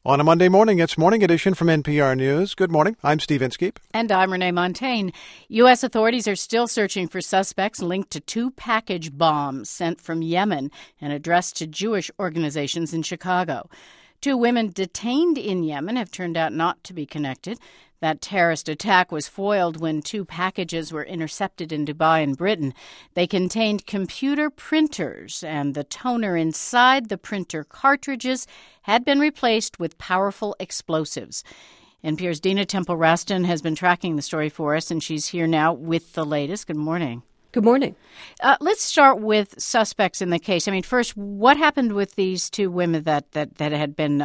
On a Monday morning, it's Morning Edition from NPR News. Good morning. I'm Steve Inskeep. And I'm Renee Montagne. U.S. authorities are still searching for suspects linked to two package bombs sent from Yemen and addressed to Jewish organizations in Chicago. Two women detained in Yemen have turned out not to be connected. That terrorist attack was foiled when two packages were intercepted in Dubai and Britain. They contained computer printers, and the toner inside the printer cartridges had been replaced with powerful explosives. NPR's Dina Temple-Raston has been tracking the story for us, and she's here now with the latest. Good morning. Good morning. Let's start with suspects in the case. I mean, first, what happened with these two women that had been,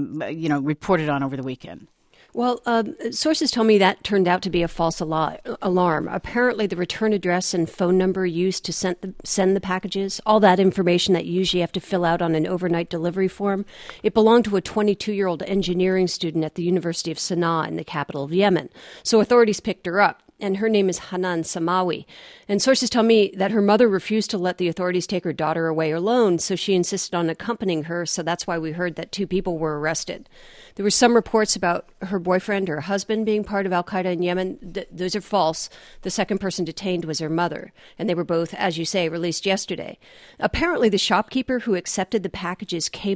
reported on over the weekend? Well, sources tell me that turned out to be a false alarm. Apparently, the return address and phone number used to send the packages, all that information that you usually have to fill out on an overnight delivery form, it belonged to a 22-year-old engineering student at the University of Sana'a in the capital of Yemen. So authorities picked her up. And her name is Hanan Samawi. And sources tell me that her mother refused to let the authorities take her daughter away alone, so she insisted on accompanying her, so that's why we heard that two people were arrested. There were some reports about her boyfriend or husband being part of al-Qaeda in Yemen. Those are false. The second person detained was her mother, and they were both, as you say, released yesterday. Apparently, the shopkeeper who accepted the packages came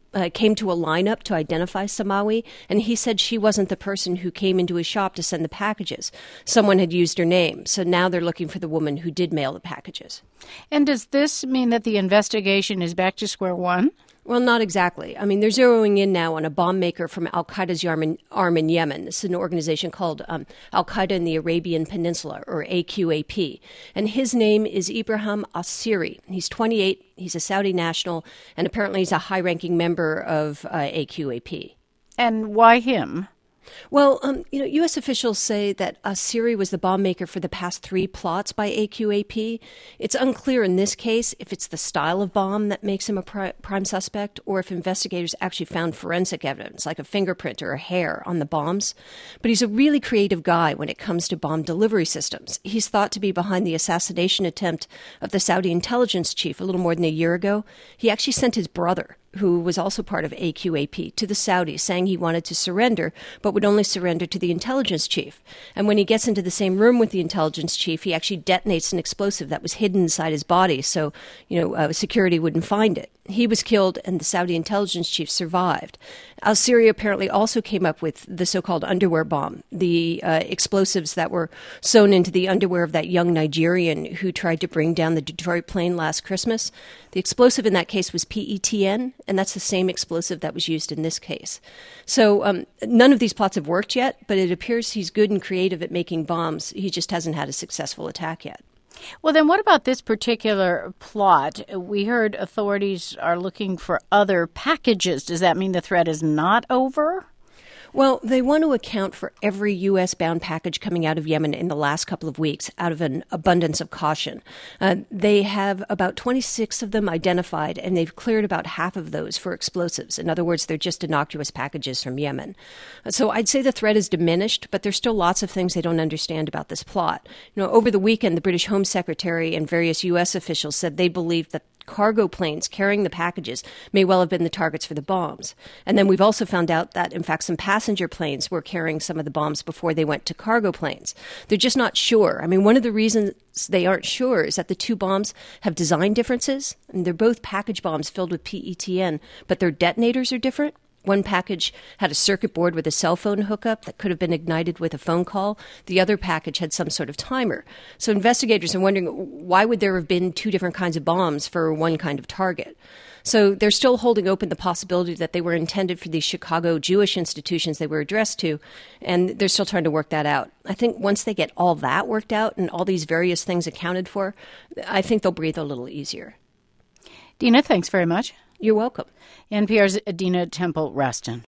to a lineup to identify Samawi, and he said she wasn't the person who came into his shop to send the packages. Someone had used her name, so now they're looking for the woman who did mail the packages. And does this mean that the investigation is back to square one? Well, not exactly. I mean, they're zeroing in now on a bomb maker from al-Qaeda's arm in Yemen. This is an organization called Al-Qaeda in the Arabian Peninsula, or AQAP. And his name is Ibrahim Assiri. He's 28, he's a Saudi national, and apparently he's a high-ranking member of AQAP. And why him? Well, U.S. officials say that Assiri was the bomb maker for the past 3 plots by AQAP. It's unclear in this case if it's the style of bomb that makes him a prime suspect or if investigators actually found forensic evidence, like a fingerprint or a hair on the bombs. But he's a really creative guy when it comes to bomb delivery systems. He's thought to be behind the assassination attempt of the Saudi intelligence chief a little more than a year ago. He actually sent his brother, who was also part of AQAP, to the Saudis, saying he wanted to surrender, but would only surrender to the intelligence chief. And when he gets into the same room with the intelligence chief, he actually detonates an explosive that was hidden inside his body, so, security wouldn't find it. He was killed, and the Saudi intelligence chief survived. Al-Syria apparently also came up with the so-called underwear bomb, the explosives that were sewn into the underwear of that young Nigerian who tried to bring down the Detroit plane last Christmas. The explosive in that case was PETN, and that's the same explosive that was used in this case. So none of these plots have worked yet, but it appears he's good and creative at making bombs. He just hasn't had a successful attack yet. Well, then what about this particular plot? We heard authorities are looking for other packages. Does that mean the threat is not over? Well, they want to account for every U.S.-bound package coming out of Yemen in the last couple of weeks out of an abundance of caution. They have about 26 of them identified, and they've cleared about half of those for explosives. In other words, they're just innocuous packages from Yemen. So I'd say the threat is diminished, but there's still lots of things they don't understand about this plot. Over the weekend, the British Home Secretary and various U.S. officials said they believed that cargo planes carrying the packages may well have been the targets for the bombs. And then we've also found out that, in fact, some passenger planes were carrying some of the bombs before they went to cargo planes. They're just not sure. I mean, one of the reasons they aren't sure is that the two bombs have design differences. And they're both package bombs filled with PETN, but their detonators are different. One package had a circuit board with a cell phone hookup that could have been ignited with a phone call. The other package had some sort of timer. So investigators are wondering, why would there have been 2 different kinds of bombs for one kind of target? So they're still holding open the possibility that they were intended for these Chicago Jewish institutions they were addressed to, and they're still trying to work that out. I think once they get all that worked out and all these various things accounted for, I think they'll breathe a little easier. Dina, thanks very much. You're welcome. NPR's Dina Temple-Raston.